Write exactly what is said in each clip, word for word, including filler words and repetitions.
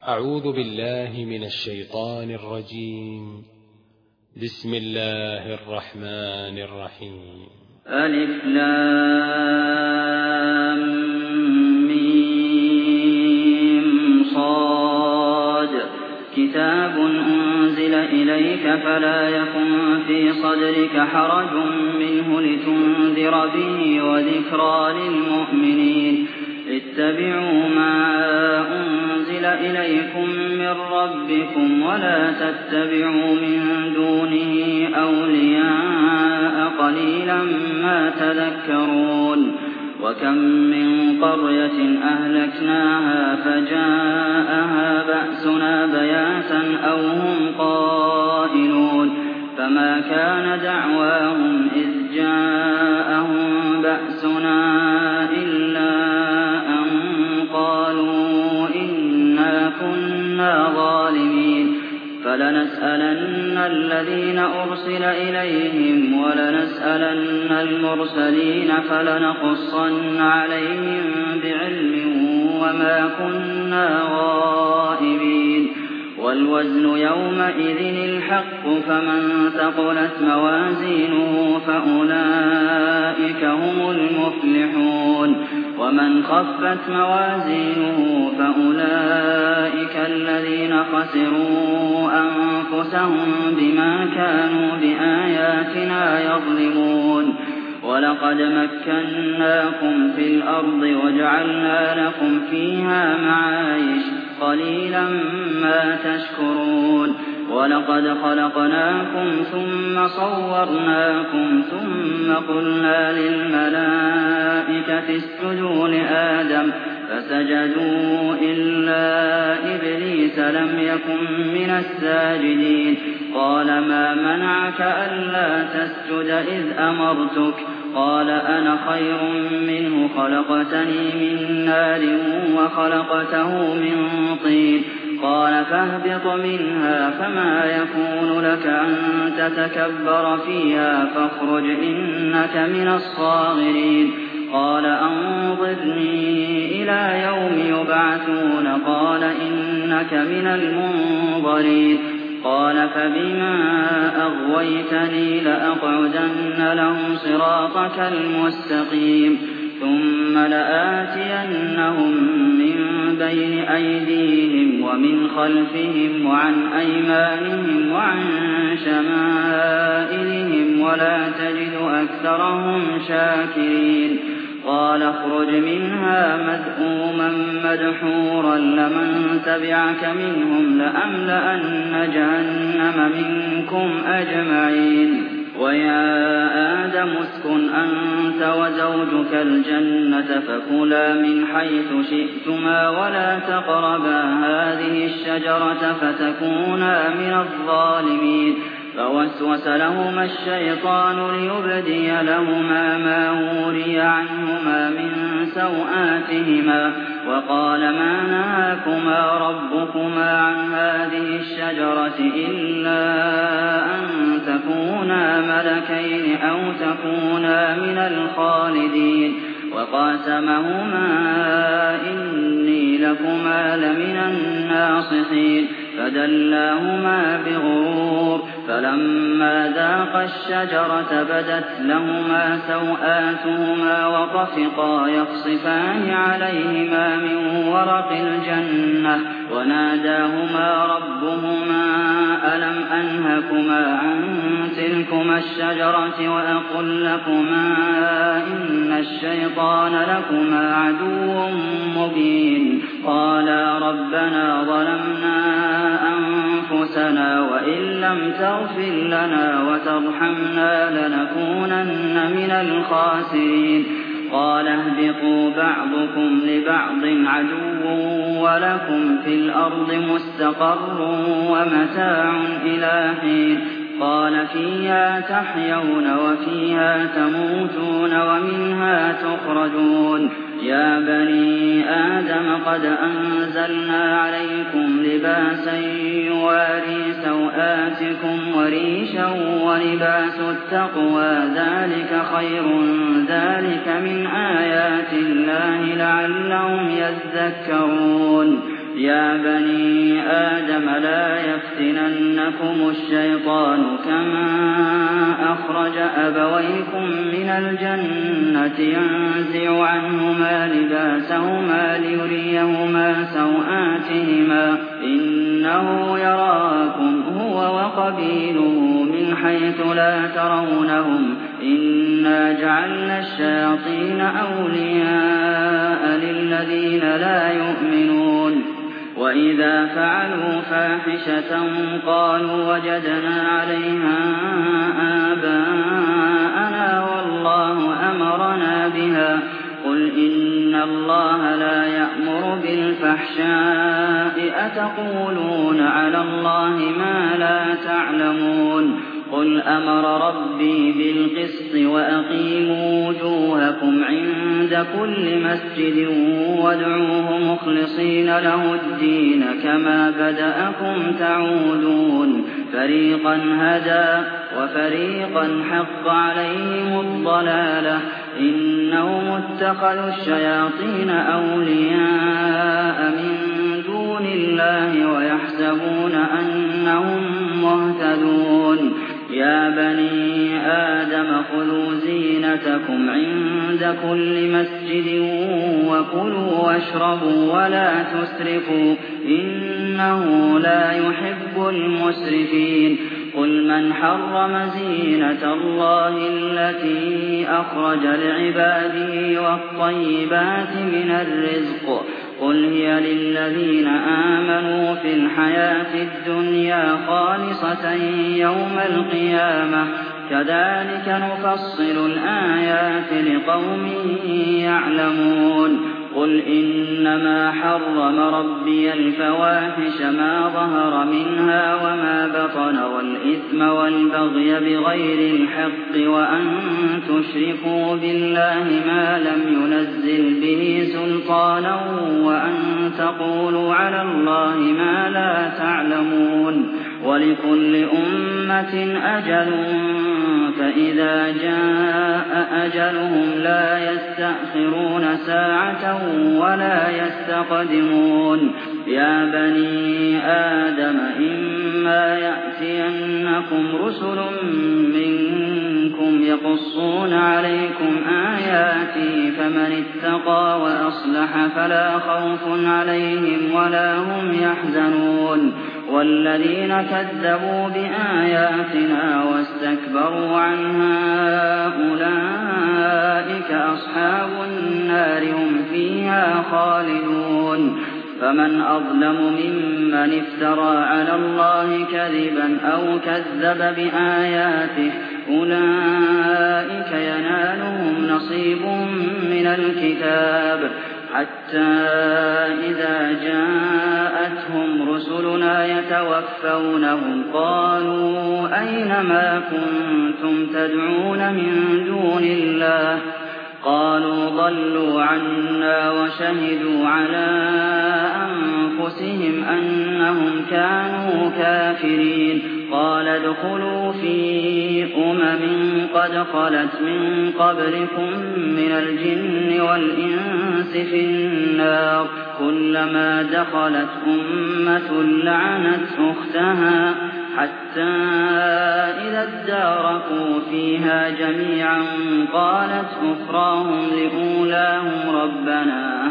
أعوذ بالله من الشيطان الرجيم. بسم الله الرحمن الرحيم. ألف لام ميم صاد كتاب أنزل إليك فلا يكن في صدرك حرج منه لتنذر به وذكرى للمؤمنين. اتبعوا ما أنزل إليكم من ربكم ولا تتبعوا من دونه أولياء قليلا ما تذكرون. وكم من قرية أهلكناها فجاءها بأسنا بياتا أو هم قائلون فما كان دعواهم إذ جاءهم بأسنا إلا أن قالوا إنا كنا ظالمين. فلنسألن الذين أرسل إليهم ولنسألن المرسلين فلنقصن عليهم بعلم وما كنا غائبين. والوزن يومئذ الحق فمن ثقلت موازينه فأولئك هم المفلحون ومن خفت موازينه فأولئك الذين خسروا أنفسهم بما كانوا بآياتنا يظلمون. ولقد مكناكم في الأرض وجعلنا لكم فيها معايش قليلا ما تشكرون. ولقد خلقناكم ثم صورناكم ثم قلنا للملائكة اسجدوا لآدم فسجدوا إلا إبليس لم يكن من الساجدين. قال ما منعك ألا تسجد إذ أمرتك؟ قال أنا خير منه خلقتني من نار وخلقته من طين. قال فاهبط منها فما يكون لك أن تتكبر فيها فاخرج إنك من الصاغرين. قال أنظرني إلى يوم يبعثون. قال إنك من المنظرين. قال فبما أغويتني لأقعدن لهم صراطك المستقيم ثم لآتينهم من بين أيديهم ومن خلفهم وعن أيمانهم وعن شمائلهم ولا تجد أكثرهم شاكرين. قال اخرج منها مذءوما مدحورا لمن تبعك منهم لأملأن جهنم منكم أجمعين. ويا آدم اسكن أنت وزوجك الجنة فكلا من حيث شئتما ولا تقربا هذه الشجرة فتكونا من الظالمين. فوسوس لهما الشيطان ليبدي لهما ما وري عنهما من سوآتهما وقال ما نهاكما ربكما عن هذه الشجرة إلا أن تكونا ملكين أو تكونا من الخالدين. وقاسمهما إني لكما لمن الناصحين فدلاهما بغرور. فلما ذاقا الشجرة بدت لهما سوآتهما وطفقا يخصفان عليهما من ورق الجنة وناداهما ربهما ألم أنهكما عن تلكما الشجرة وأقل لكما إن الشيطان لكما عدو مبين. قالا ربنا ظلمنا أنفسنا وإن لم تغفر لنا وترحمنا لنكونن من الخاسرين. قال اهبطوا بعضكم لبعض عدو ولكم في الأرض مستقر ومتاع إلى حين. قال فيها تحيون وفيها تموتون ومنها تخرجون. يا بني آدم قد أنزلنا عليكم لباسا يواري سوآتكم وريشا ولباس التقوى ذلك خير ذلك من آيات الله لعلهم يذكرون. يا بني آدم لا يفتننكم الشيطان كما أخرج أبويكم من الجنة ينزع عنهما لباسهما ليريهما سوآتهما إنه يراكم هو وقبيله من حيث لا ترونهم إنا جعلنا الشياطين أولياء للذين لا يؤمنون وإذا فعلوا فاحشة قالوا وجدنا عليها آباءنا والله أمرنا بها قل إن الله لا يأمر بالفحشاء أتقولون على الله ما لا تعلمون قل أمر ربي بالقسط وأقيموا وجوهكم عند كل مسجد وادعوه مخلصين له الدين كما بدأكم تعودون فريقا هدى وفريقا حق عليهم الضلالة إنهم اتخذوا الشياطين أولياء من دون الله ويحسبون أنهم مهتدون يا بني آدم خذوا زينتكم عند كل مسجد وكلوا واشربوا ولا تسرفوا إنه لا يحب المسرفين قل من حرم زينة الله التي أخرج لعباده والطيبات من الرزق قل هي للذين آمنوا في الحياة الدنيا خالصة يوم القيامة كذلك نفصل الآيات لقوم يعلمون قل إنما حرم ربي الفواحش ما ظهر منها وما بطن والإثم والبغي بغير الحق وأن تشركوا بالله ما لم ينزل به سلطانا وأن تقولوا على الله ما لا تعلمون ولكل أمة أجل فإذا جاء أجلهم لا يستأخرون ساعة ولا يستقدمون يا بني آدم إما يأتينكم رسل منكم يقصون عليكم آياتي فمن اتقى وأصلح فلا خوف عليهم ولا هم يحزنون والذين كذبوا بآياتنا واستكبروا عنها أولئك أصحاب النار هم فيها خالدون فمن أظلم ممن افترى على الله كذبا أو كذب بآياته أولئك ينالهم نصيب من الكتاب حتى إذا جاءتهم رسلنا يتوفونهم قالوا أين ما كنتم تدعون من دون الله قالوا ضلوا عنا وشهدوا على أنفسهم أنهم كانوا كافرين قال ادخلوا في أمم قد خلت من قبلكم من الجن والإنس في النار كلما دخلت أمة لعنت أختها حتى إذا اداركوا فيها جميعا قالت أخراهم لأولاهم ربنا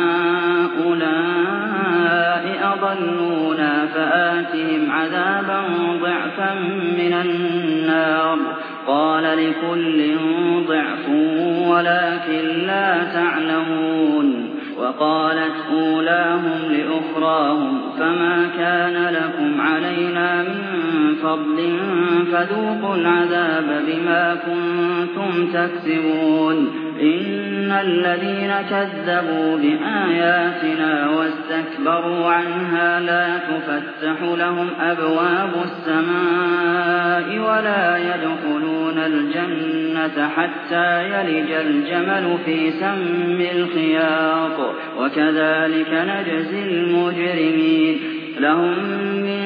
هؤلاء أضلونا فآتهم عذابا ضعفا من النار قال لكل ضعف ولكن لا تعلمون وقالت أولاهم لأخراهم فما كان لكم علينا من فضل فذوقوا العذاب بما كنتم تكسبون إن الذين كذبوا بآياتنا واستكبروا عنها لا تفتح لهم أبواب السماء ولا يدخلون الجنة حتى يلج الجمل في سم الخياط وكذلك نجزي المجرمين لهم من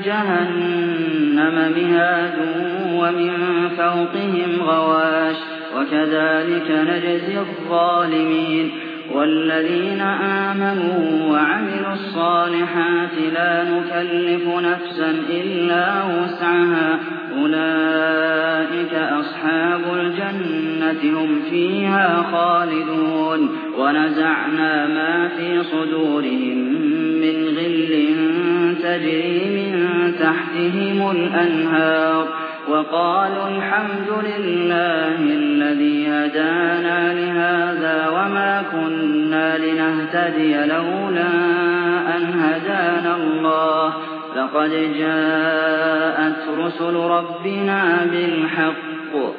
جهنم مهاد ومن فوقهم غواش وكذلك نجزي الظالمين والذين آمنوا وعملوا الصالحات لا نكلف نفسا إلا وسعها أولئك أصحاب الجنة هم فيها خالدون ونزعنا ما في صدورهم من غل تجري من تحتهم الأنهار وقالوا الحمد لله الذي هدانا لهذا وما كنا لنهتدي لولا أن هدانا الله لقد جاءت رسل ربنا بالحق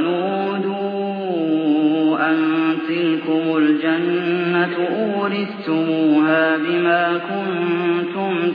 ونودوا أن تلكم الجنة أورثتموها بما كنتم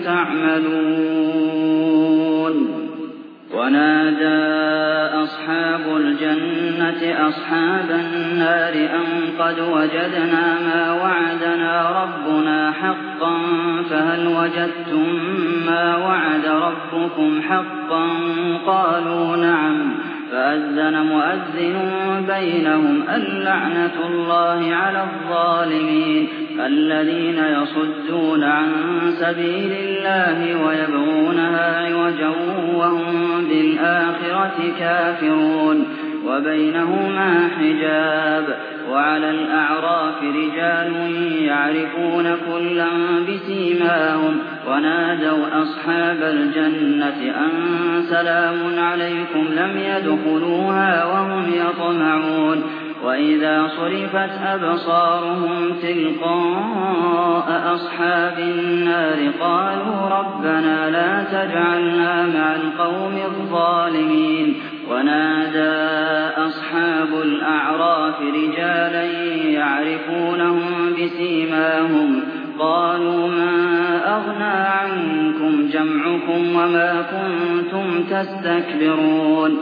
تعملون ونادى أصحاب الجنة أصحاب النار أن قد وجدنا ما وعدنا ربنا حقا فهل وجدتم ما وعد ربكم حقا قالوا نعم فأذن مؤذن بينهم اللعنة الله على الظالمين الذين يصدون عن سبيل الله ويبغونها عوجا وهم بالآخرة كافرون وبينهما حجاب وعلى الأعراف رجال يعرفون كلا بسيماهم ونادوا أصحاب الجنة أن سلام عليكم لم يدخلوها وهم يطمعون وإذا صرفت أبصارهم تلقاء أصحاب النار قالوا ربنا لا تجعلنا مع القوم الظالمين ونادى أصحاب الأعراف رجالا يعرفونهم بسيماهم قالوا ما أغنى عنكم جمعكم وما كنتم تستكبرون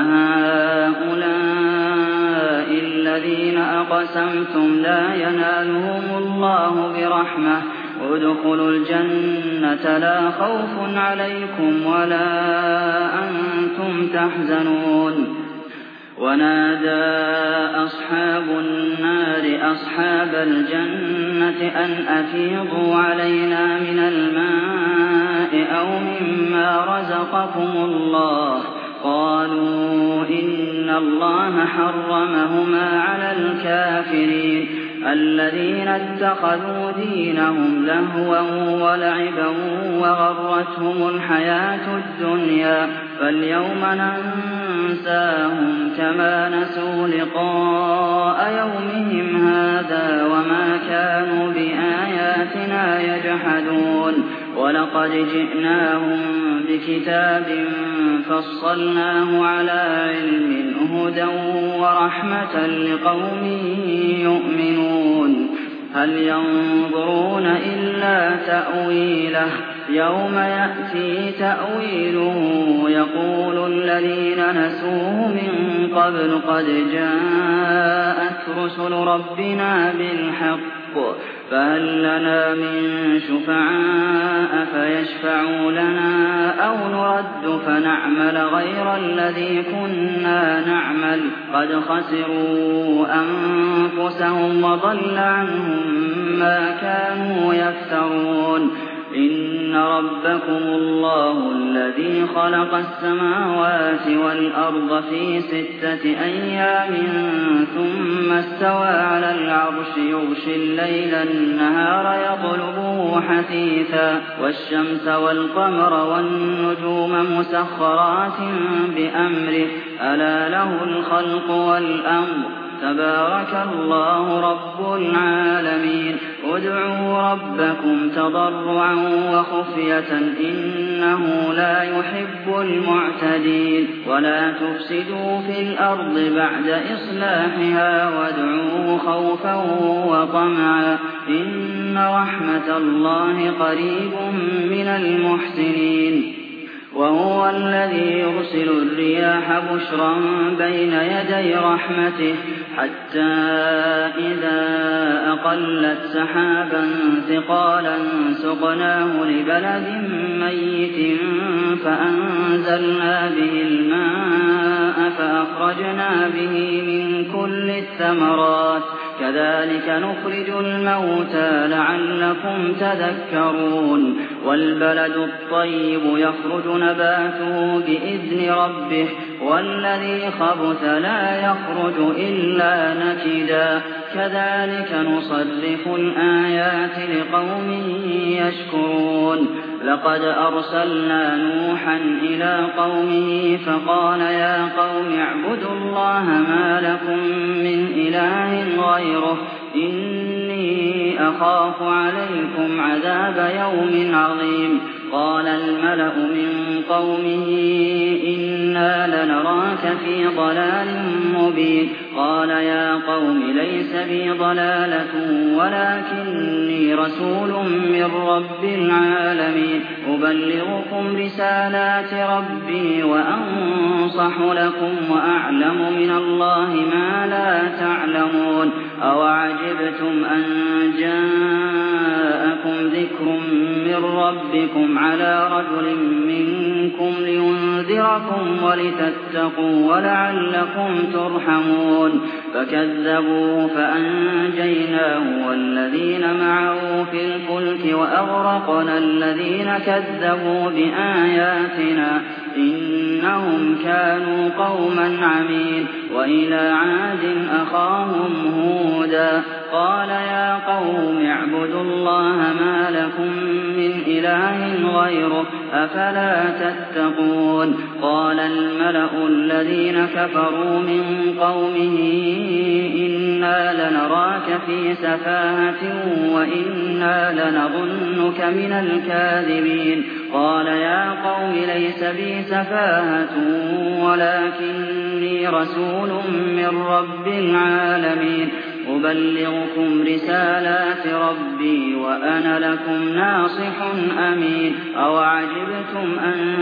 أهؤلاء الذين أقسمتم لا ينالهم الله برحمة ادخلوا الجنة لا خوف عليكم ولا أنتم تحزنون ونادى أصحاب النار أصحاب الجنة أن أفيضوا علينا من الماء أو مما رزقكم الله قالوا إن الله حرمهما على الكافرين الذين اتخذوا دينهم لهوا ولعبا وغرتهم الحياة الدنيا فاليوم ننساهم كما نسوا لقاء يومهم هذا وما كانوا بآياتنا يجحدون ولقد جئناهم بكتاب فصلناه على علم هدى ورحمة لقوم يؤمنون هل ينظرون إلا تأويله يوم يأتي تأويله يقول الذين نسوه من قبل قد جاءت رسل ربنا بالحق فهل لنا من شفعاء فيشفعوا لنا أو نرد فنعمل غير الذي كنا نعمل قد خسروا أنفسهم وضل عنهم ما كانوا يفترون إن ربكم الله الذي خلق السماوات والأرض في ستة أيام ثم استوى على العرش يغشي الليل النهار يطلبه حثيثا والشمس والقمر والنجوم مسخرات بأمره ألا له الخلق والأمر تبارك الله رب العالمين ادعوا ربكم تضرعا وخفية إنه لا يحب المعتدين ولا تفسدوا في الأرض بعد إصلاحها وادعوه خوفا وطمعا إن رحمة الله قريب من المحسنين وهو الذي يرسل الرياح بشرا بين يدي رحمته حتى إذا أقلت سحابا ثقالا سقناه لبلد ميت فأنزلنا به الماء فأخرجنا به من كل الثمرات كذلك نخرج الموتى لعلكم تذكرون والبلد الطيب يخرج نباته بإذن ربه والذي خبث لا يخرج إلا نكدا كذلك نصرف الآيات لقوم يشكرون لقد أرسلنا نوحا إلى قومه فقال يا قوم اعبدوا الله ما لكم من إله غيره إني أخاف عليكم عذاب يوم عظيم قال الملأ من قومه إنا لنراك في ضلال مبين قال يا قوم ليس بي ضلالة ولكني رسول من رب العالمين أبلغكم رسالات ربي وأنصح لكم وأعلم من الله ما لا تعلمون أوعجبتم أن جاءكم ذكر من ربكم على رجل منكم لينذركم ولتتقوا ولعلكم ترحمون فكذبوه فأنجيناه والذين معه في الفلك وأغرقنا الذين كذبوا بآياتنا إنهم كانوا قوما عمين وإلى عاد أخاهم هودا قال يا قوم اعبدوا الله ما لكم من إله غيره أفلا تتقون قال الملأ الذين كفروا من قومه إنا لنراك في سفاهة وإنا لنظنك من الكاذبين قال يا قوم ليس بي سفاهة ولكني رسول من رب العالمين أبلغكم رسالات ربي وأنا لكم ناصح أمين أوعجبتم أن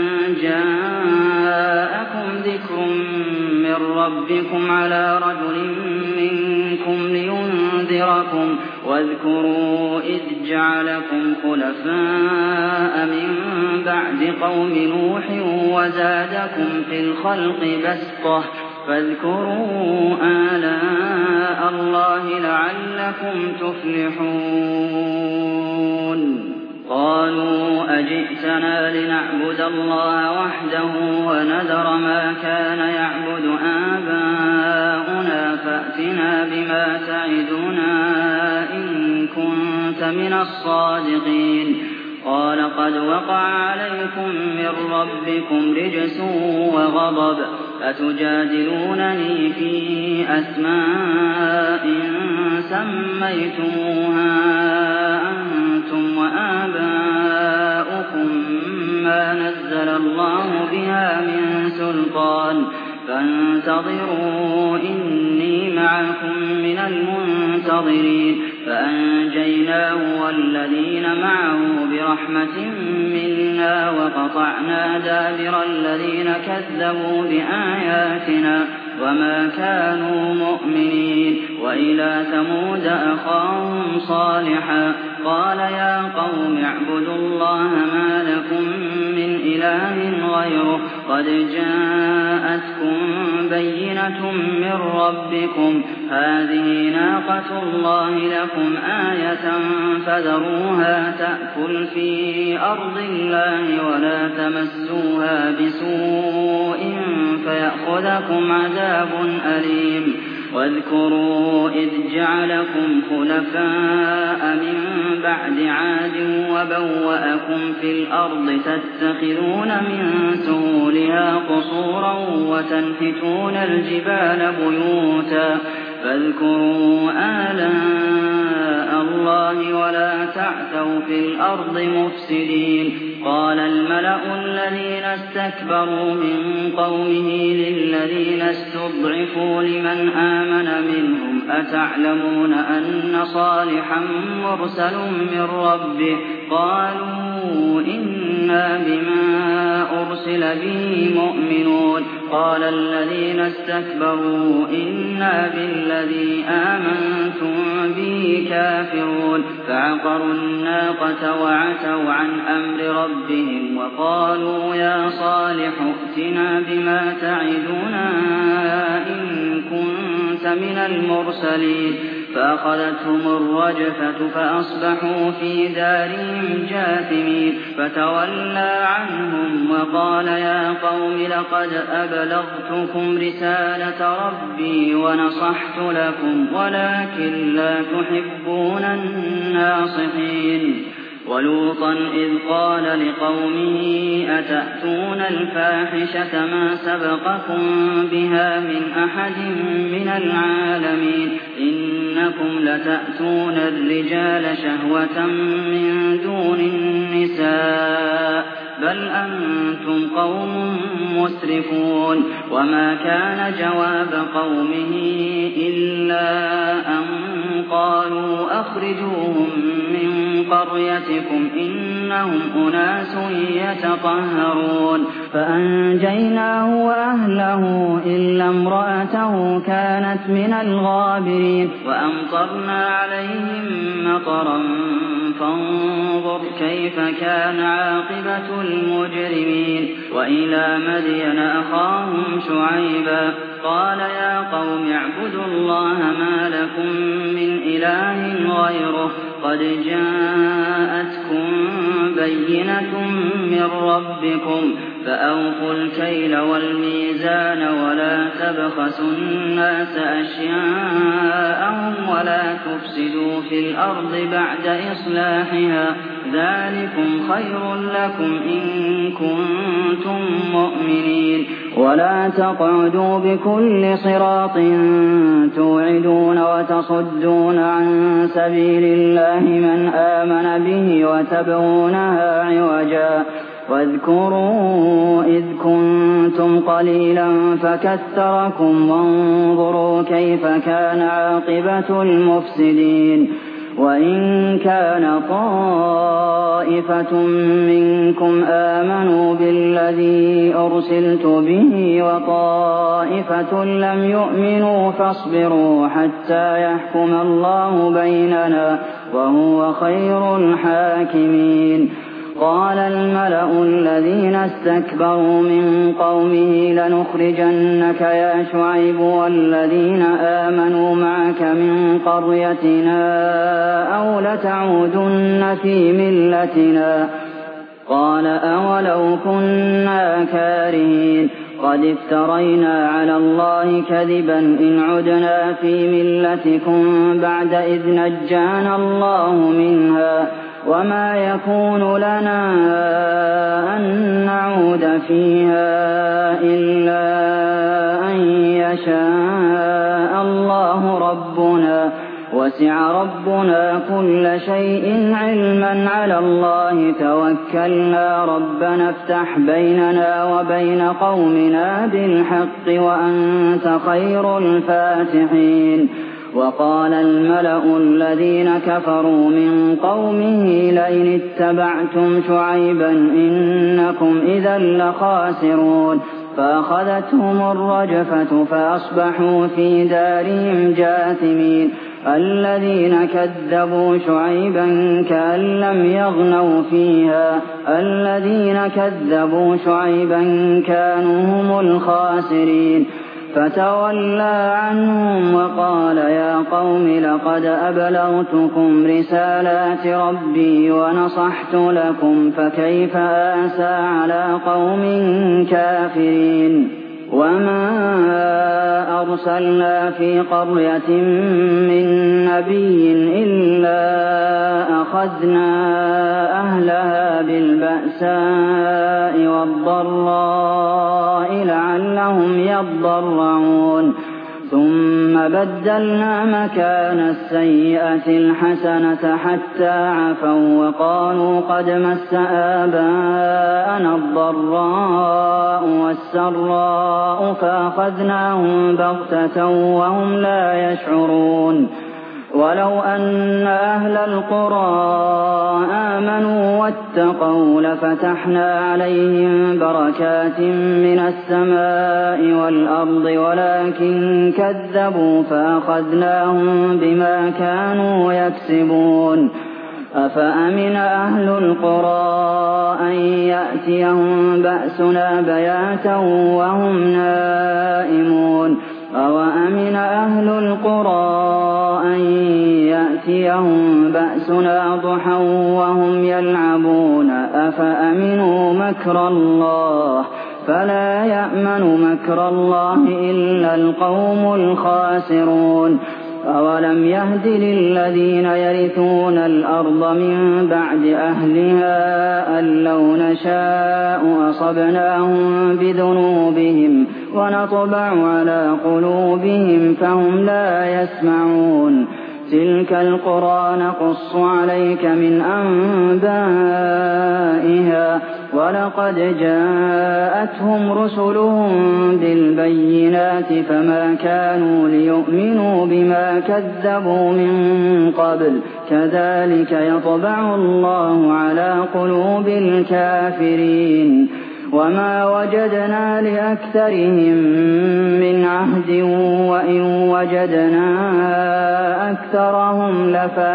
جاءكم ذكر من ربكم على رجل منكم لينذركم واذكروا إذ جعلكم خلفاء من بعد قوم نوح وزادكم في الخلق بسطة فاذكروا آلاء الله لعلكم تفلحون قالوا أجئتنا لنعبد الله وحده ونذر ما كان يعبد آباؤنا فأتنا بما تعدنا إن كنت من الصادقين قال قد وقع عليكم من ربكم رجس وغضب أتجادلونني في أسماء سميتموها أنتم وآباؤكم ما نزل الله بها من سلطان فانتظروا إني معكم من المنتظرين فأنجيناه والذين معه برحمة منا وقطعنا دابر الذين كذبوا بآياتنا وما كانوا مؤمنين وإلى ثمود أخاهم صالحا قال يا قوم اعبدوا الله ما لكم من إله غيره قد جاءتكم بينة من ربكم هذه ناقة الله لكم آية فذروها تأكل في أرض الله ولا تمسوها بسوء فيأخذكم عذاب أليم واذكروا إذ جعلكم خلفاء من بعد عاد وبوأكم في الأرض تتخذون من سهولها قصورا وتنحتون الجبال بيوتا فاذكروا آلاء الله ولا تعثوا في الأرض مفسدين قال الملأ الذين استكبروا من قومه للذين استضعفوا لمن آمن منهم أتعلمون أن صالحا مرسل من ربه قالوا إنا بما أرسل به مؤمنون قال الذين استكبروا إنا بالذي آمنتم به كافرون فعقروا الناقة وعتوا عن أمر ربهم وقالوا يا صالح ائتنا بما تعدنا إن كنت من المرسلين فأخذتهم الرجفة فأصبحوا في دارهم جاثمين فتولى عنهم وقال يا قوم لقد أبلغتكم رسالة ربي ونصحت لكم ولكن لا تحبون الناصحين ولوطا إذ قال لقومه أتأتون الفاحشة ما سبقكم بها من أحد من العالمين إنكم لتأتون الرجال شهوة من دون النساء بل أنتم قوم مسرفون وما كان جواب قومه إلا أن قالوا أخرجوهم من قريتكم إنهم أناس يتطهرون فأنجيناه وأهله إلا امرأته كانت من الغابرين وأمطرنا عليهم مطرا فانظر كيف كان عاقبة المجرمين وإلى مدين أخاهم شعيبا قال يا قوم اعبدوا الله ما لكم من إله غيره قد جاءتكم بينة من ربكم فأوفوا الكيل والميزان ولا تبخسوا الناس أشياءهم ولا تفسدوا في الأرض بعد إصلاحها ذلكم خير لكم إن كنتم مؤمنين ولا تقعدوا بكل صراط توعدون وتصدون عن سبيل الله من آمن به وتبغونها عوجا واذكروا إذ كنتم قليلا فكثركم وانظروا كيف كان عاقبة المفسدين وإن كان طائفة منكم آمنوا بالذي أرسلت به وطائفة لم يؤمنوا فاصبروا حتى يحكم الله بيننا وهو خير الحاكمين قال الملأ الذين استكبروا من قومه لنخرجنك يا شعيب والذين آمنوا معك من قريتنا أو لتعودن في ملتنا قال أولو كنا كارهين قد افترينا على الله كذبا إن عدنا في ملتكم بعد إذ نجانا الله منها وما يكون لنا أن نعود فيها إلا أن يشاء الله ربنا وسع ربنا كل شيء علما على الله توكلنا ربنا افتح بيننا وبين قومنا بالحق وأنت خير الفاتحين وقال الملأ الذين كفروا من قومه لئن اتبعتم شعيبا إنكم إذا لخاسرون فأخذتهم الرجفة فأصبحوا في دارهم جاثمين الذين كذبوا شعيبا كأن لم يغنوا فيها الذين كذبوا شعيبا كانوا هم الخاسرين فتولى عنهم وقال يا قوم لقد أبلغتكم رسالات ربي ونصحت لكم فكيف آسى على قوم كافرين وما أرسلنا في قرية من نبي إلا أخذنا أهلها بالبأساء والضراء لعلهم يضرعون ثم بدلنا مكان السيئة الحسنة حتى عفوا وقالوا قد مس آباءنا الضراء والسراء فأخذناهم بغتة وهم لا يشعرون ولو أن أهل القرى آمنوا واتقوا لفتحنا عليهم بركات من السماء والأرض ولكن كذبوا فأخذناهم بما كانوا يكسبون أفأمن أهل القرى أن يأتيهم بأسنا بياتا وهم نائمون أوأمن أهل القرى أن يَأْتِيَهُم بَأْسُنَا ضُحًى وَهُمْ يَلْعَبُونَ أَفَأَمِنُوا مَكْرَ اللَّهِ ۚ فَلَا يَأْمَنُ مَكْرَ اللَّهِ إِلَّا الْقَوْمُ الْخَاسِرُونَ أَوَلَمْ يَهْدِ لِلَّذِينَ يَرِثُونَ الْأَرْضَ مِن بَعْدِ أَهْلِهَا أَن لَّوْ نَشَاءُ أَصَبْنَاهُم بِذُنُوبِهِمْ وَنَطْبَعُ عَلَىٰ قُلُوبِهِمْ فَهُمْ لَا يَسْمَعُونَ تِلْكَ الْقُرَىٰ نَقُصُّ عَلَيْكَ مِنْ أَنبَائِهَا ۚ وَلَقَدْ جَاءَتْهُمْ رُسُلُهُم بِالْبَيِّنَاتِ فَمَا كَانُوا لِيُؤْمِنُوا بِمَا كَذَّبُوا مِن قَبْلُ ۚ كَذَٰلِكَ يَطْبَعُ اللَّهُ عَلَىٰ قُلُوبِ الْكَافِرِينَ وَمَا وَجَدْنَا لِأَكْثَرِهِم مِّنْ عَهْدٍ وَإِن وَجَدْنَا أَكْثَرَهُمْ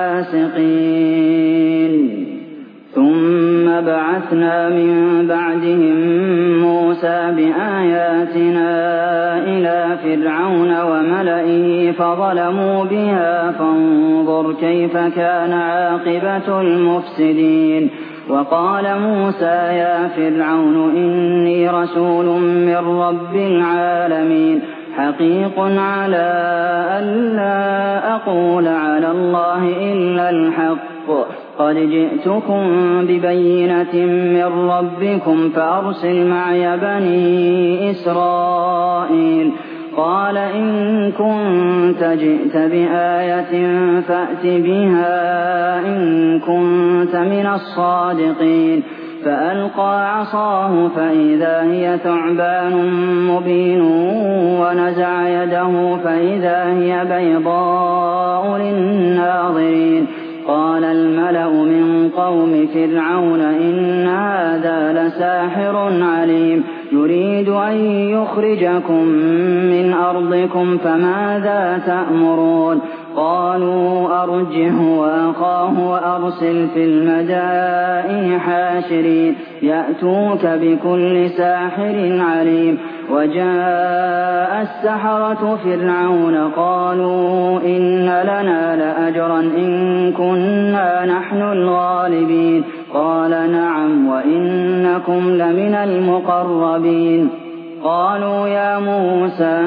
لَفَاسِقِينَ ثُمَّ بَعَثْنَا مِن بَعْدِهِم مُّوسَىٰ بِآيَاتِنَا إِلَىٰ فِرْعَوْنَ وَمَلَئِهِ فَظَلَمُوا بِهَا فَانظُرْ كَيْفَ كَانَ عَاقِبَةُ الْمُفْسِدِينَ وَقَالَ مُوسَىٰ يَا فِرْعَوْنُ إِنِّي رَسُولٌ مِّن رَّبِّ الْعَالَمِينَ حَقِيقٌ عَلَىٰ أَلَّا أَقُولَ عَلَى اللَّهِ إِلَّا الْحَقَّ قَدْ جِئْتُكُم بِبَيِّنَةٍ مِّن رَّبِّكُمْ فَأَرْسِلْ مَعِيَ بَنِي إِسْرَائِيلَ قَالَ إِن كُنتَ جِئْتَ بِآيَةٍ فَأْتِ بِهَا إِن كُنتَ مِنَ الصَّادِقِينَ فَأَلْقَىٰ عَصَاهُ فَإِذَا هِيَ ثُعْبَانٌ مُّبِينٌ وَنَزَعَ يَدَهُ فَإِذَا هِيَ بَيْضَاءُ لِلنَّاظِرِينَ قَالَ الْمَلَأُ مِن قَوْمِ فِرْعَوْنَ إِنَّ هَٰذَا لَسَاحِرٌ عَلِيمٌ يُرِيدُ أَن يُخْرِجَكُم مِّنْ أَرْضِكُمْ فَمَاذَا تَأْمُرُونَ قَالُوا أَرْجِهْ وَأَخَاهُ وَأَرْسِلْ فِي الْمَدَائِنِ حَاشِرِينَ يَأْتُوكَ بِكُلِّ سَاحِرٍ عَلِيمٍ وَجَاءَ السَّحَرَةُ فِرْعَوْنَ قَالُوا إِنَّ لَنَا لَأَجْرًا إِن كُنَّا نَحْنُ الْغَالِبِينَ قَالَ نَعَمْ وَإِنَّكُمْ لَمِنَ الْمُقَرَّبِينَ قَالُوا يَا مُوسَىٰ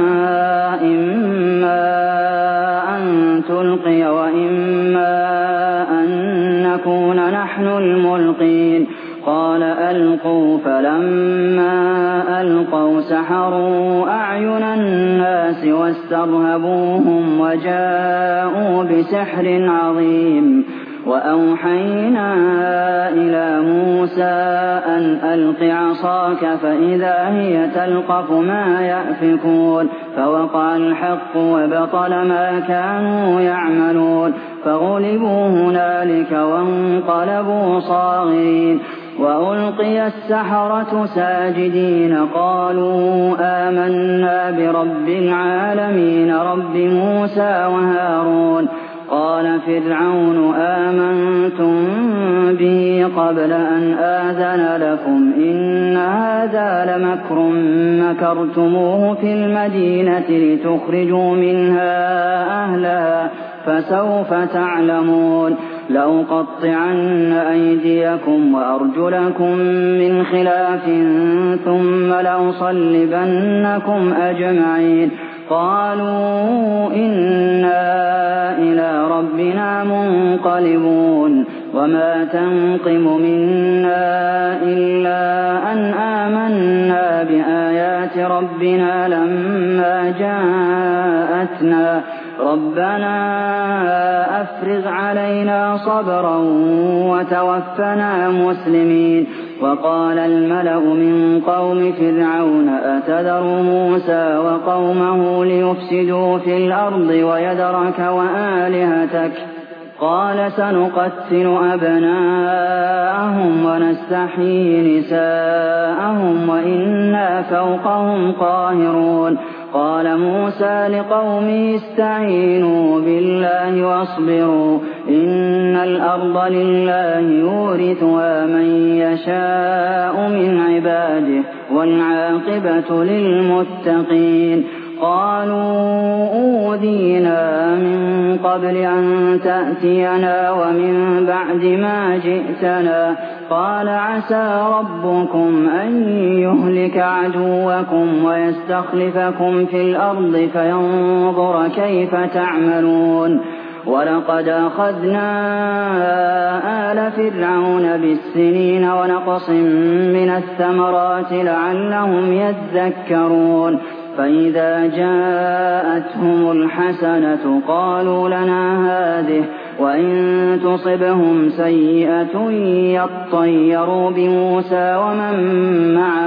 إِمَّا أَن تُلْقِيَ وَإِمَّا أَن نَّكُونَ نَحْنُ الْمُلْقِينَ قَالَ أَلْقُوا فَلَمَّا أَلْقَوْا سَحَرُوا أَعْيُنَ النَّاسِ وَاسْتَرْهَبُوهُمْ وَجَاءُوا بِسِحْرٍ عَظِيمٍ وَأَوْحَيْنَا إِلَىٰ مُوسَىٰ أَنْ أَلْقِ عَصَاكَ فَإِذَا هِيَ تَلْقَفُ مَا يَأْفِكُونَ فَوَقَعَ الْحَقُّ وَبَطَلَ مَا كَانُوا يَعْمَلُونَ فَغُلِبُوا هُنَالِكَ وَانقَلَبُوا صَاغِرِينَ وَأُلْقِيَ السَّحَرَةُ سَاجِدِينَ قَالُوا آمَنَّا بِرَبِّ الْعَالَمِينَ رَبِّ مُوسَىٰ وَهَارُونَ قَالَ فِرْعَوْنُ آمَنتُم بِهِ قَبْلَ أَنْ آذَنَ لَكُمْ إِنَّ هَٰذَا لَمَكْرٌ مَّكَرْتُمُوهُ فِي الْمَدِينَةِ لِتُخْرِجُوا مِنْهَا أَهْلَهَا فَسَوْفَ تَعْلَمُونَ لَأُقَطِّعَنَّ أَيْدِيَكُمْ وَأَرْجُلَكُم مِّنْ خِلَافٍ ثُمَّ لَأُصَلِّبَنَّكُمْ أَجْمَعِينَ قَالُوا إِنَّا إِلَىٰ رَبِّنَا مُنقَلِبُونَ وَمَا تَنقِمُ مِنَّا إِلَّا أَنْ آمَنَّا بِآيَاتِ رَبِّنَا لَمَّا جَاءَتْنَا رَبَّنَا أَفْرِغْ عَلَيْنَا صَبْرًا وَتَوَفَّنَا مُسْلِمِينَ وَقَالَ الْمَلَأُ مِن قَوْمِ فِرْعَوْنَ أَتَذَرُ مُوسَىٰ وَقَوْمَهُ لِيُفْسِدُوا فِي الْأَرْضِ وَيَذَرَكَ وَآلِهَتَكَ قَالَ سَنُقَتِّلُ أَبْنَاءَهُمْ وَنَسْتَحْيِي نِسَاءَهُمْ وَإِنَّا فَوْقَهُمْ قَاهِرُونَ قَالَ مُوسَىٰ لِقَوْمِهِ اسْتَعِينُوا بِاللَّهِ وَاصْبِرُوا إِنَّ الْأَرْضَ لِلَّهِ يُورِثُهَا مَن يَشَاءُ مِنْ عِبَادِهِ وَالْعَاقِبَةُ لِلْمُتَّقِينَ قالوا أوذينا من قبل أن تأتينا ومن بعد ما جئتنا قال عسى ربكم أن يهلك عدوكم ويستخلفكم في الأرض فينظر كيف تعملون ولقد أخذنا آل فرعون بالسنين ونقص من الثمرات لعلهم يذكرون فإذا جاءتهم الحسنة قالوا لنا هذه وإن تصبهم سيئة يطيروا بموسى ومن معه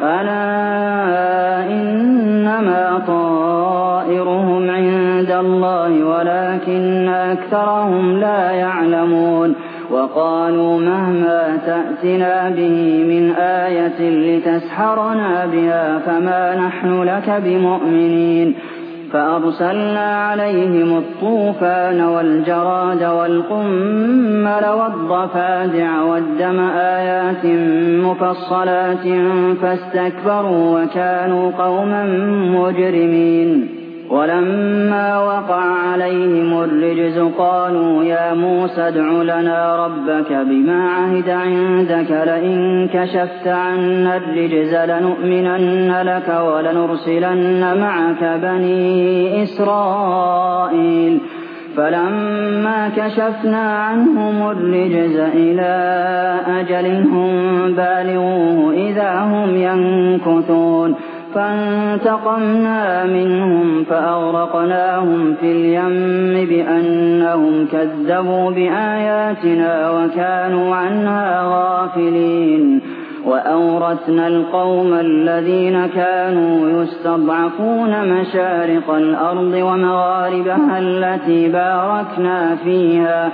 ألا إنما طائرهم عند الله ولكن أكثرهم لا يعلمون وقالوا مهما تأتنا به من آية لتسحرنا بها فما نحن لك بمؤمنين فأرسلنا عليهم الطوفان والجراد والقمل والضفادع والدم آيات مفصلات فاستكبروا وكانوا قوما مجرمين ولما وقع عليهم الرجز قالوا يا موسى ادع لنا ربك بما عهد عندك لئن كشفت عنا الرجز لنؤمنن لك ولنرسلن معك بني إسرائيل فلما كشفنا عنهم الرجز إلى أجل هم بالغوه إذا هم ينكثون فانتقمنا منهم فأغرقناهم في اليم بأنهم كذبوا بآياتنا وكانوا عنها غافلين وأورثنا القوم الذين كانوا يستضعفون مشارق الأرض ومغاربها التي باركنا فيها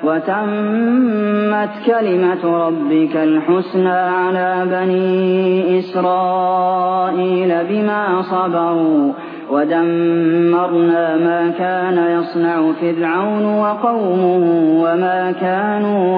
وتمت كلمة ربك الحسنى على بني إسرائيل بما صبروا ودمرنا ما كان يصنع فرعون وقومه وما كانوا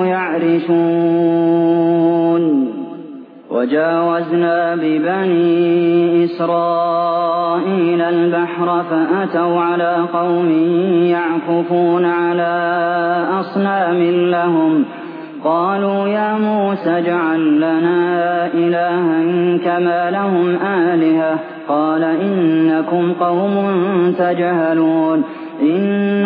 يعرشون وجاوزنا ببني إسرائيل البحر فأتوا على قوم يعكفون على أصنام لهم قالوا يا موسى اجعل لنا إلها كما لهم آلهة قال إنكم قوم تجهلون إن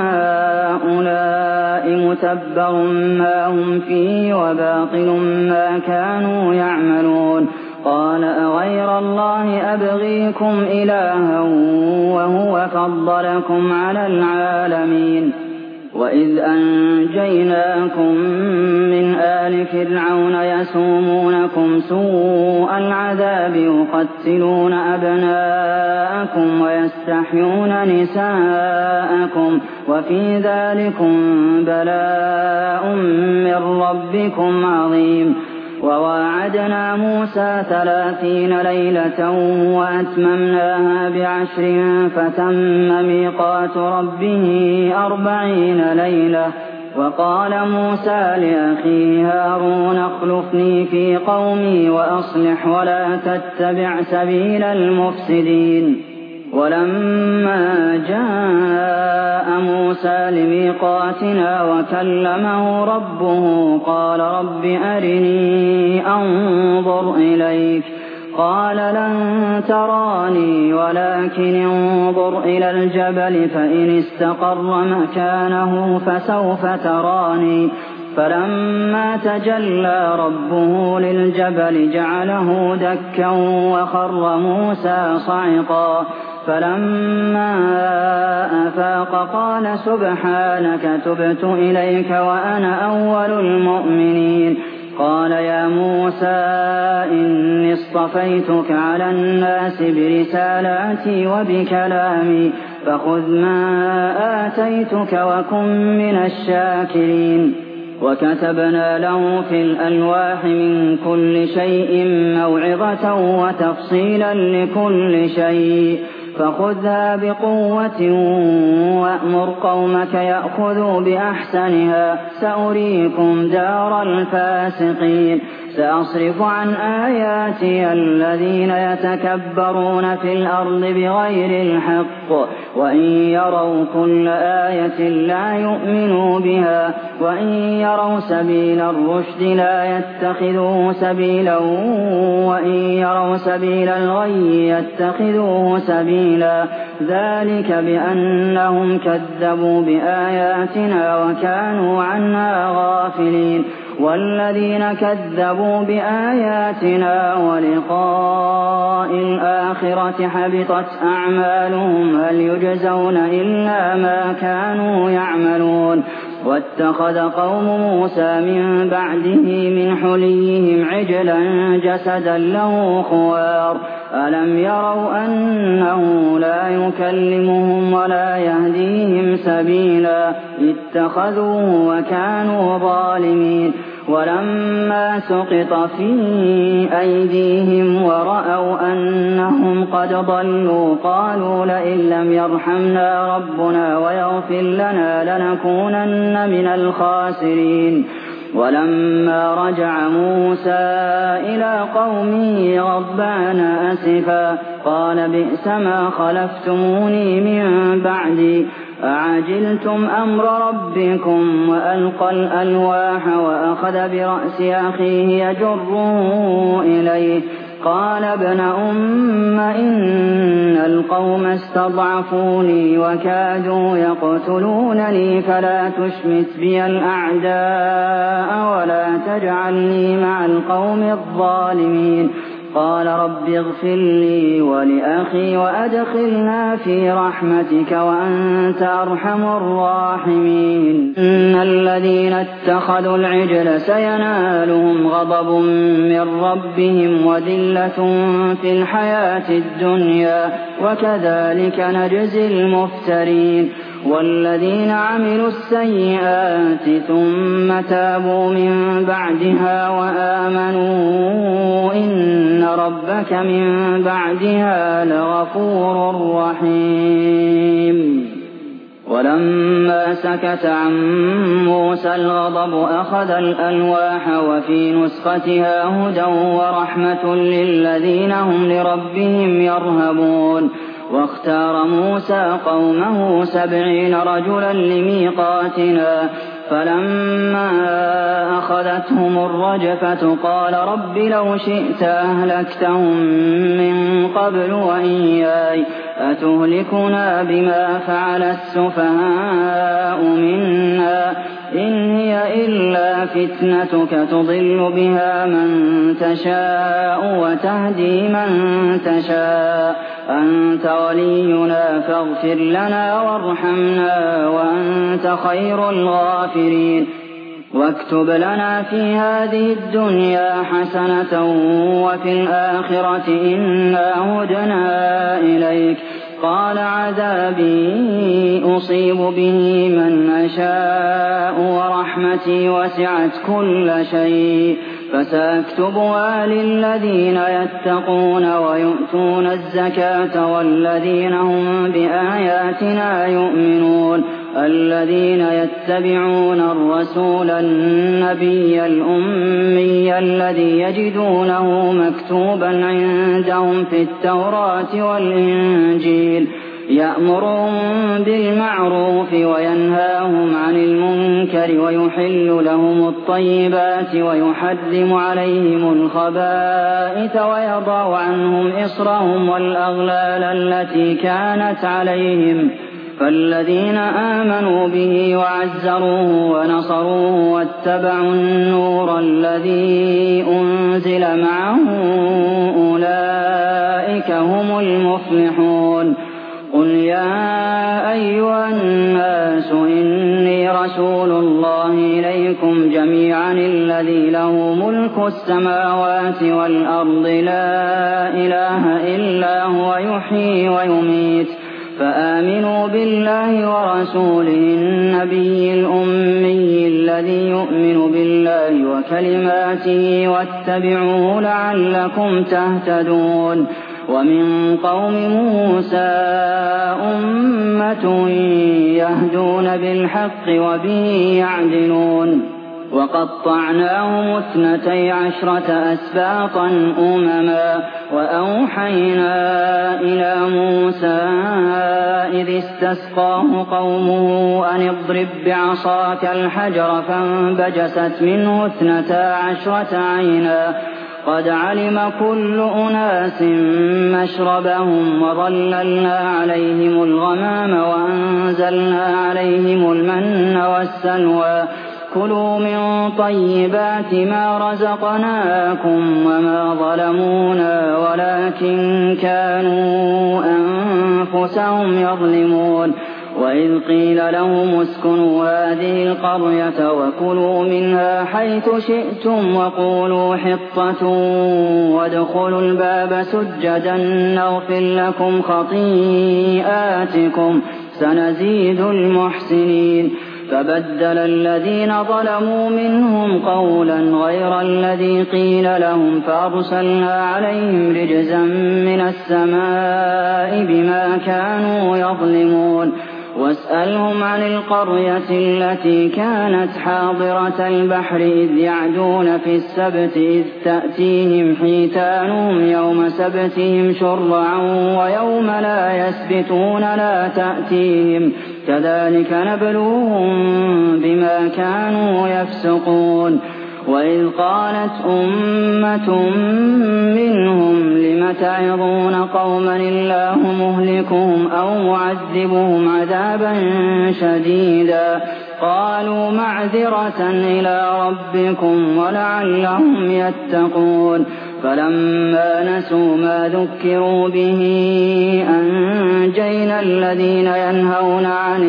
هؤلاء متبر ما هم فيه وباطل ما كانوا يعملون قال أغير الله أبغيكم إلها وهو فضلكم على العالمين وإذ أنجيناكم من آل فرعون يسومونكم سوء العذاب يقتلون أبناءكم ويستحيون نساءكم وفي ذلكم بلاء من ربكم عظيم وواعدنا موسى ثلاثين ليلة وأتممناها بعشر فتم ميقات ربه أربعين ليلة وقال موسى لأخيه هارون اخلفني في قومي وأصلح ولا تتبع سبيل المفسدين ولما جاء موسى لميقاتنا وكلمه ربه قال رب أرني أنظر إليك قال لن تراني ولكن انظر إلى الجبل فإن استقر مكانه فسوف تراني فلما تجلى ربه للجبل جعله دكا وخر موسى صعقا فلما أفاق قال سبحانك تبت إليك وأنا أول المؤمنين قال يا موسى إني اصطفيتك على الناس برسالاتي وبكلامي فخذ ما آتيتك وكن من الشاكرين وكتبنا له في الألواح من كل شيء موعظة وتفصيلا لكل شيء فخذها بقوة وأمر قومك يأخذوا بأحسنها سأريكم دار الفاسقين سأصرف عن آياتي الذين يتكبرون في الأرض بغير الحق وإن يروا كل آية لا يؤمنوا بها وإن يروا سبيل الرشد لا يتخذوه سبيلا وإن يروا سبيل الغي يتخذوه سبيلا ذلك بأنهم كذبوا بآياتنا وكانوا عنها غافلين والذين كذبوا بآياتنا ولقاء الآخرة حبطت أعمالهم هل يجزون إلا ما كانوا يعملون واتخذ قوم موسى من بعده من حليهم عجلا جسدا له خوار ألم يروا أنه لا يكلمهم ولا يهديهم سبيلا اتخذوه وكانوا ظالمين ولما سقط في أيديهم ورأوا أنهم قد ضلوا قالوا لئن لم يرحمنا ربنا ويغفر لنا لنكونن من الخاسرين ولما رجع موسى إلى قومه غضبان أسفا قال بئس ما خلفتموني من بعدي أعجلتم أمر ربكم وألقى الألواح وأخذ برأس أخيه يجره إليه قال ابن أم إن القوم استضعفوني وكادوا يقتلونني فلا تشمت بي الأعداء ولا تجعلني مع القوم الظالمين قال رب اغفر لي ولأخي وأدخلنا في رحمتك وأنت أرحم الراحمين إن الذين اتخذوا العجل سينالهم غضب من ربهم وذلة في الحياة الدنيا وكذلك نجزي المفترين والذين عملوا السيئات ثم تابوا من بعدها وآمنوا إن ربك من بعدها لغفور رحيم ولما سكت عن موسى الغضب أخذ الألواح وفي نسختها هدى ورحمة للذين هم لربهم يرهبون واختار موسى قومه سبعين رجلا لميقاتنا فلما أخذتهم الرجفة قال رب لو شئت أهلكتهم من قبل وإياي أتهلكنا بما فعل السفهاء منا إن هي إلا فتنتك تضل بها من تشاء وتهدي من تشاء أنت ولينا فاغفر لنا وارحمنا وأنت خير الغافرين واكتب لنا في هذه الدنيا حسنة وفي الآخرة إنا هدنا إليك قال عذابي أصيب به من أشاء ورحمتي وسعت كل شيء فسأكتبها للذين يتقون ويؤتون الزكاة والذين هم بآياتنا يؤمنون الذين يتبعون الرسول النبي الأمي الذي يجدونه مكتوبا عندهم في التوراة والإنجيل يأمرهم بالمعروف وينهاهم عن المنكر ويحل لهم الطيبات ويحرم عليهم الخبائث ويضع عنهم إصرهم والأغلال التي كانت عليهم فالذين آمنوا به وعزروه ونصروه واتبعوا النور الذي أنزل معه أولئك هم المفلحون قل يا أيها الناس إني رسول الله إليكم جميعا الذي له ملك السماوات والأرض لا إله إلا هو يحيي ويميت فآمنوا بالله ورسوله النبي الأمي الذي يؤمن بالله وكلماته واتبعوه لعلكم تهتدون ومن قوم موسى أمة يهدون بالحق وبه يعدلون وقطعناهم اثنتي عشرة أسباطا أمما وأوحينا إلى موسى إذ استسقاه قومه أن اضرب بعصاك الحجر فانبجست منه اثنتا عشرة عينا قد علم كل أناس مشربهم وظللنا عليهم الغمام وأنزلنا عليهم المن والسلوى كلوا من طيبات ما رزقناكم وما ظلمونا ولكن كانوا أنفسهم يظلمون وإذ قيل لهم اسكنوا هذه القرية وكلوا منها حيث شئتم وقولوا حطة وادخلوا الباب سجدا نغفر لكم خطيئاتكم سنزيد المحسنين فبدل الذين ظلموا منهم قولا غير الذي قيل لهم فأرسلنا عليهم رجزا من السماء بما كانوا يظلمون واسألهم عن القرية التي كانت حاضرة البحر إذ يعدون في السبت إذ تأتيهم حيتانهم يوم سبتهم شرعا ويوم لا يسبتون لا تأتيهم كذلك نبلوهم بما كانوا يفسقون وإذ قالت أمة منهم لم تعظون قوما الله مهلكهم أو معذبهم عذابا شديدا قالوا معذرة إلى ربكم ولعلهم يتقون فلما نسوا ما ذكروا به أنجينا الذين ينهون عن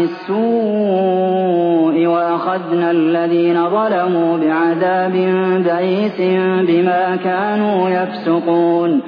السوء وأخذنا الذين ظلموا بعذاب بئيس بما كانوا يفسقون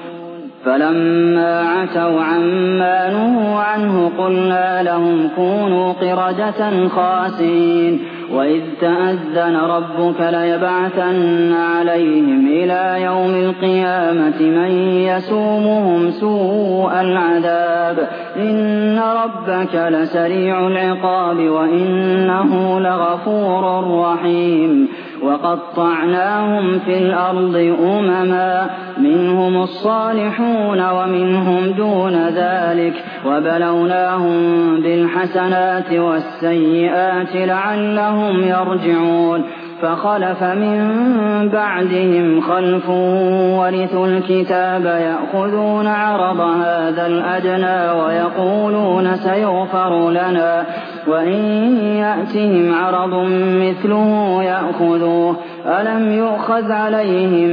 فلما عتوا عما نهوا عنه قلنا لهم كونوا قردة خاسئين وإذ تأذن ربك ليبعثن عليهم إلى يوم القيامة من يسومهم سوء العذاب إن ربك لسريع العقاب وإنه لغفور رحيم وقطعناهم في الأرض أمما منهم الصالحون ومنهم دون ذلك وبلوناهم بالحسنات والسيئات لعلهم يرجعون فخلف من بعدهم خلف ورثوا الكتاب يأخذون عرض هذا الأدنى ويقولون سيغفر لنا وإن يأتهم عرض مثله يأخذوه ألم يؤخذ عليهم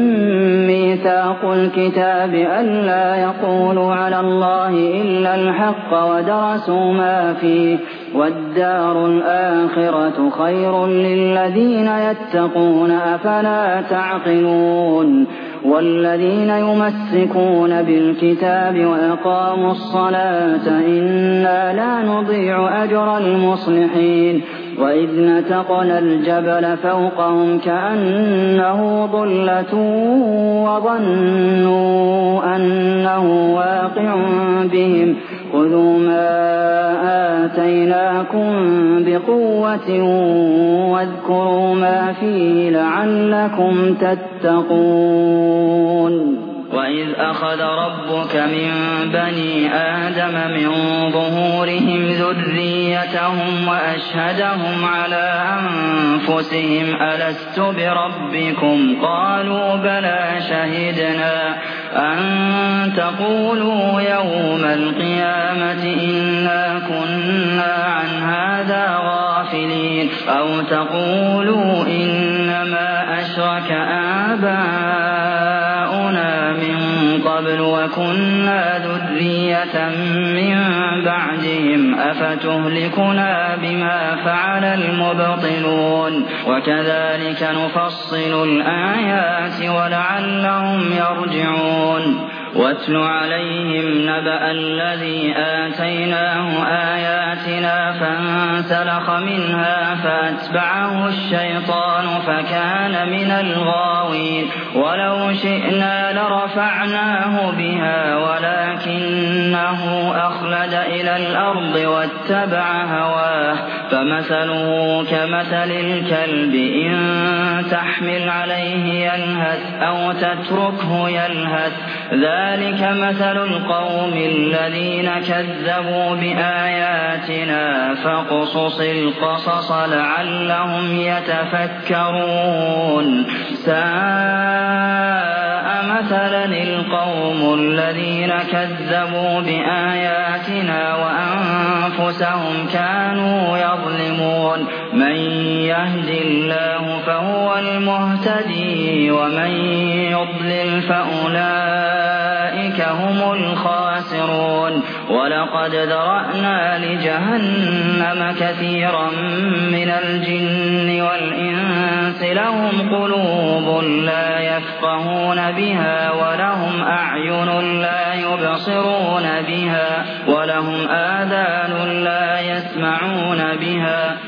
ميثاق الكتاب ألا يقولوا على الله إلا الحق ودرسوا ما فيه والدار الآخرة خير للذين يتقون أفلا تعقلون والذين يمسكون بالكتاب وأقاموا الصلاة إنا لا نضيع أجر المصلحين وإذ نتقنا الجبل فوقهم كأنه ظلة وظنوا أنه واقع بهم خذوا ما آتيناكم بقوة واذكروا ما فيه لعلكم تتقون وإذ أخذ ربك من بني آدم من ظهورهم ذريتهم وأشهدهم على أنفسهم ألست بربكم قالوا بلى شهدنا أن تقولوا يوم القيامة إنا كنا عن هذا غافلين أو تقولوا إنما أشرك آباؤنا من قبل وكنا ذرية من بعدهم أفتهلكنا بما فعل المبطلون وكذلك نفصل الآيات ولعلهم يرجعون واتل عليهم نبأ الذي آتيناه آياتنا فانسلخ منها فأتبعه الشيطان فكان من الغاوين ولو شئنا لرفعناه بها ولكنه ولكنه أخلد إلى الأرض واتبع هواه فمثله كمثل الكلب إن تحمل عليه يلهث أو تتركه يلهث ذلك مثل القوم الذين كذبوا بآياتنا فاقصص القصص لعلهم يتفكرون ساء مثلا القوم الذين كذبوا بآياتنا وأنفسهم كانوا يظلمون من يهد الله فهو المهتدي ومن يضلل فأولئك هم الخاسرون ولقد ذرأنا لجهنم كثيرا من الجن والإنس لهم قلوب لا يفقهون بها ولهم أعين لا يبصرون بها ولهم آذان لا يسمعون بها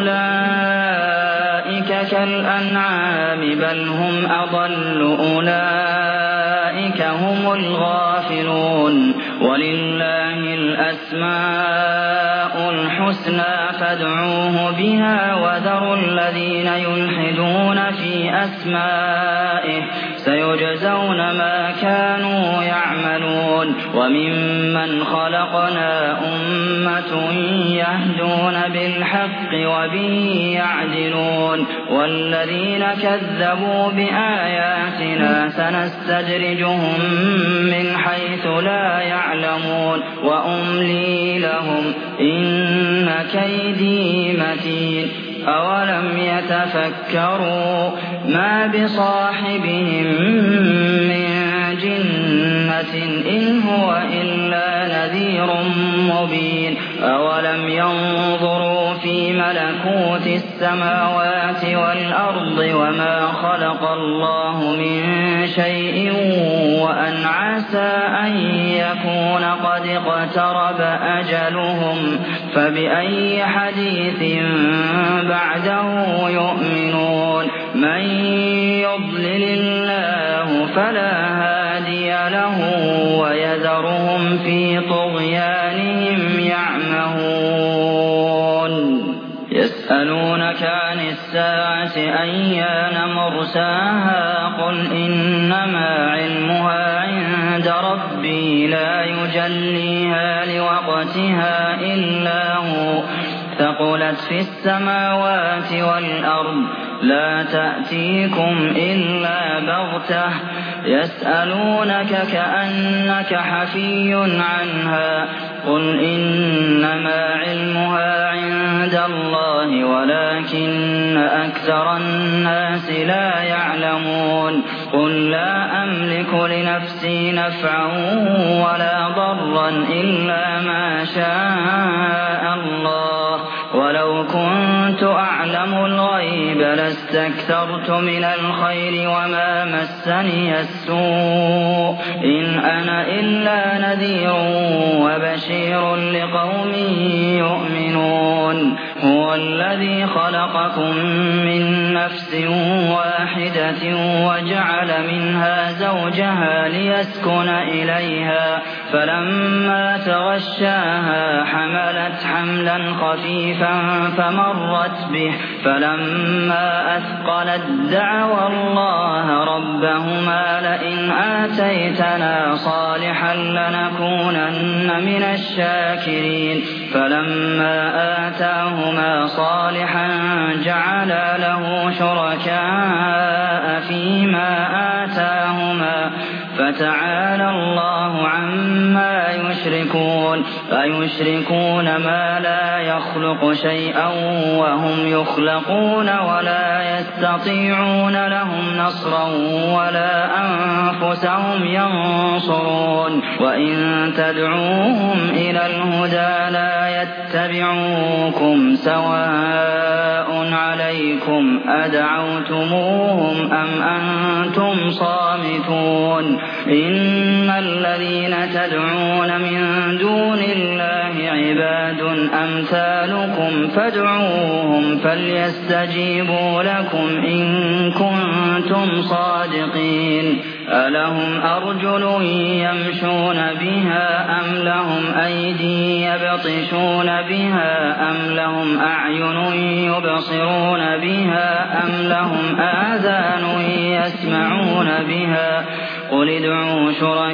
أولئك كالأنعام بل هم أضل أولئك هم الغافلون ولله الأسماء الحسنى فادعوه بها وذروا الذين يلحدون في أسمائه سيجزون ما كانوا يعملون وممن خلقنا أمة يهدون بالحق وبه يعدلون والذين كذبوا بآياتنا سنستدرجهم من حيث لا يعلمون وأملي لهم إن كيدي متين أولم يتفكروا ما بصاحبهم من جنة إن هو إلا نذير مبين أولم ينظروا في ملكوت السماوات والأرض وما خلق الله من شيء وأن عسى أن يكون قد اقترب أجلهم فبأي حديث بعده يؤمنون من يضلل الله فلا هادي له ويذرهم في طغيانهم يعمهون يسألونك عن الساعة أيان مرساها قل إنما علمها عند ربي لا يجليها لوقتها إلا هو ثقلت في السماوات والأرض لا تأتيكم إلا بغتة يسألونك كأنك حفي عنها قل إنما علمها عند الله ولكن أكثر الناس لا يعلمون قل لا أملك لنفسي نفعا ولا ضرا إلا ما شاء الله ولو كنت أعلم الغيب لاستكثرت من الخير وما مسني السوء إن أنا إلا نذير وبشير لقوم يؤمنون هو الذي خلقكم من نفس واحدة وجعل منها زوجها ليسكن إليها فلما تغشاها حملت حملا خفيفا فمرت به فلما أثقلت دعوى الله ربهما لئن آتيتنا صالحا لنكونن من الشاكرين فلما آتاهما صالحا جعلا له شركاء فيما آتاهما فتعالى الله عما يشركون أيشركون ما لا يخلق شيئا وهم يخلقون ولا يستطيعون لهم نصرا ولا أنفسهم ينصرون وإن تدعوهم إلى الهدى لا يتبعوكم سواء عليكم أدعوتموهم أم أنتم صامتون إن الذين تدعون من دون الله عباد أمثالكم فادعوهم فليستجيبوا لكم إن كنتم صادقين ألهم أرجل يمشون بها أم لهم أيدي يبطشون بها أم لهم أعين يبصرون بها أم لهم آذان يسمعون بها قل ادعوا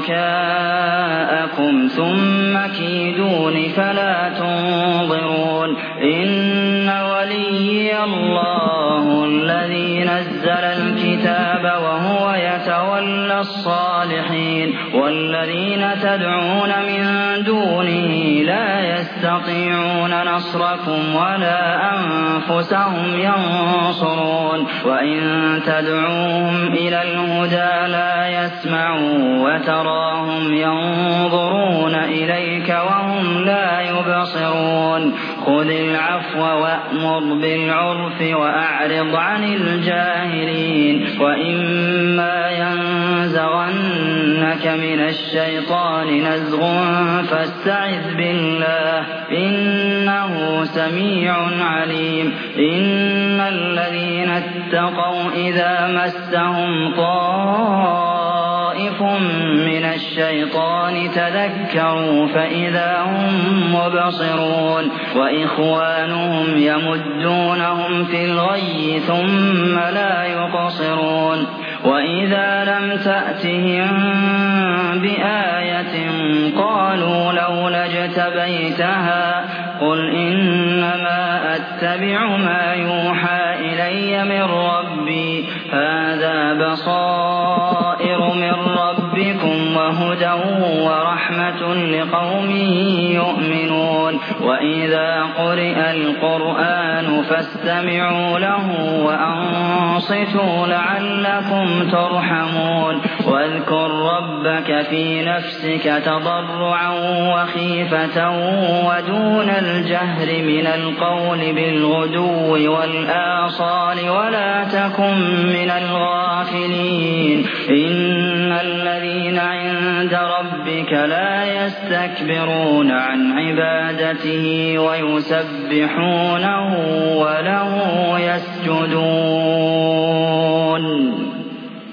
شركاءكم ثم كيدون فلا تنظرون إن وليي الله الذي نزل الكتاب وهو يتولى الصالحين والذين تدعون من دونه لا يستطيعون نصركم ولا أنفسهم ينصرون وإن تدعوهم إلى الهدى لا يسمعون وتراهم ينظرون إليك وهم لا يبصرون خذ العفو وأمر بالعرف وأعرض عن الجاهلين وإما ينزغنك من الشيطان نزغ فاستعذ بالله إنه سميع عليم إن الذين اتقوا إذا مسهم طائف من الشيطان تذكروا فإذا هم مبصرون وإخوانهم يمدونهم في الغي ثم لا يقصرون وإذا لم تأتهم بآية قالوا لولا اجتبيتها قل إنما أتبع ما يوحى إلي من ربي هذا بصائر من ربكم وهدى ورحمة لقوم يؤمنون وإذا قرئ القرآن فاستمعوا له وأنصتوا لعلكم ترحمون واذكر ربك في نفسك تضرعا وخيفة ودون الجهر من القول بالغدو والآصال ولا تكن من الغافلين إن الذين عند ربك لا يستكبرون عن عبادته ويسبحونه وله يسجدون